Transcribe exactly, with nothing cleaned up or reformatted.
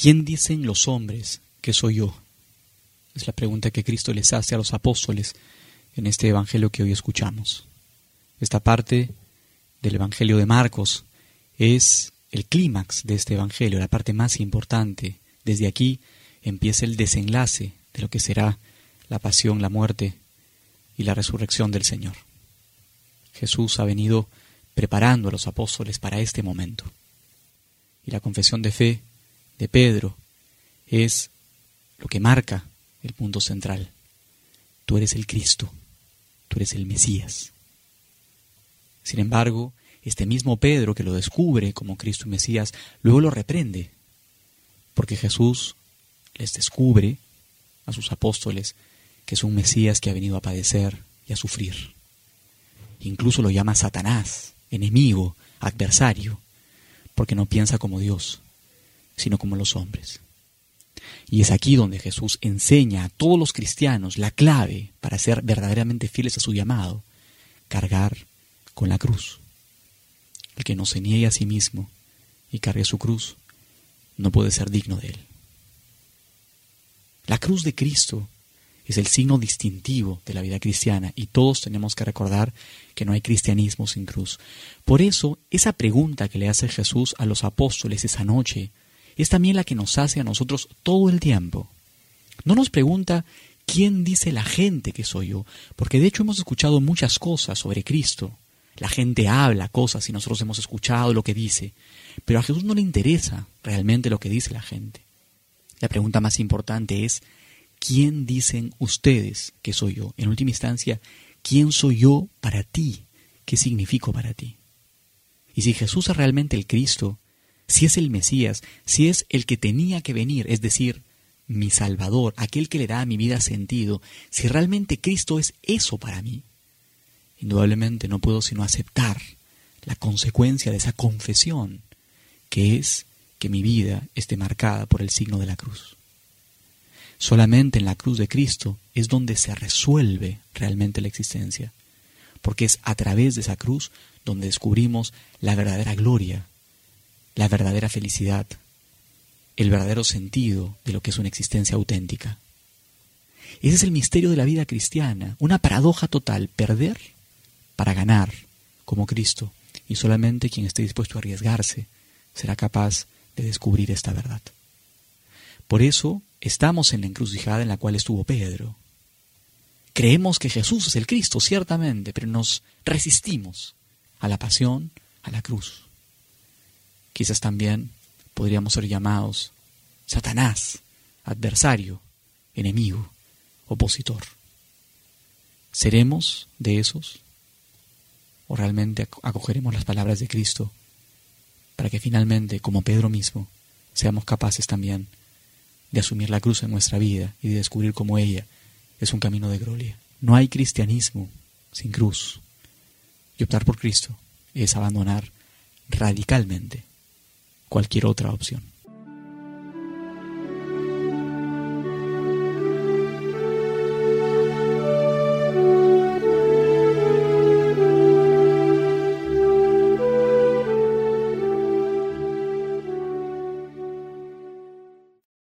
¿quién dicen los hombres que soy yo? Es la pregunta que Cristo les hace a los apóstoles en este evangelio que hoy escuchamos. Esta parte del evangelio de Marcos es el clímax de este evangelio, la parte más importante. Desde aquí empieza el desenlace de lo que será la pasión, la muerte y la resurrección del Señor. Jesús ha venido preparando a los apóstoles para este momento. Y la confesión de fe de Pedro es lo que marca el punto central. Tú eres el Cristo, tú eres el Mesías. Sin embargo, este mismo Pedro que lo descubre como Cristo y Mesías, luego lo reprende, porque Jesús les descubre a sus apóstoles que es un Mesías que ha venido a padecer y a sufrir. Incluso lo llama Satanás, enemigo, adversario, porque no piensa como Dios, sino como los hombres. Y es aquí donde Jesús enseña a todos los cristianos la clave para ser verdaderamente fieles a su llamado: cargar con la cruz. El que no se niegue a sí mismo y cargue su cruz no puede ser digno de él. La cruz de Cristo es el signo distintivo de la vida cristiana y todos tenemos que recordar que no hay cristianismo sin cruz. Por eso, esa pregunta que le hace Jesús a los apóstoles esa noche es también la que nos hace a nosotros todo el tiempo. No nos pregunta quién dice la gente que soy yo, porque de hecho hemos escuchado muchas cosas sobre Cristo. La gente habla cosas y nosotros hemos escuchado lo que dice, pero a Jesús no le interesa realmente lo que dice la gente. La pregunta más importante es: ¿quién dicen ustedes que soy yo? En última instancia, ¿quién soy yo para ti? ¿Qué significo para ti? Y si Jesús es realmente el Cristo, si es el Mesías, si es el que tenía que venir, es decir, mi Salvador, aquel que le da a mi vida sentido, si realmente Cristo es eso para mí, indudablemente no puedo sino aceptar la consecuencia de esa confesión, que es que mi vida esté marcada por el signo de la cruz. Solamente en la cruz de Cristo es donde se resuelve realmente la existencia, porque es a través de esa cruz donde descubrimos la verdadera gloria, la verdadera felicidad, el verdadero sentido de lo que es una existencia auténtica. Ese es el misterio de la vida cristiana, una paradoja total: perder para ganar como Cristo, y solamente quien esté dispuesto a arriesgarse será capaz de descubrir esta verdad. Por eso estamos en la encrucijada en la cual estuvo Pedro. Creemos que Jesús es el Cristo, ciertamente, pero nos resistimos a la pasión, a la cruz. Quizás también podríamos ser llamados Satanás, adversario, enemigo, opositor. ¿Seremos de esos? ¿O realmente acogeremos las palabras de Cristo para que finalmente, como Pedro mismo, seamos capaces también de asumir la cruz en nuestra vida y de descubrir cómo ella es un camino de gloria? No hay cristianismo sin cruz. Y optar por Cristo es abandonar radicalmente cualquier otra opción.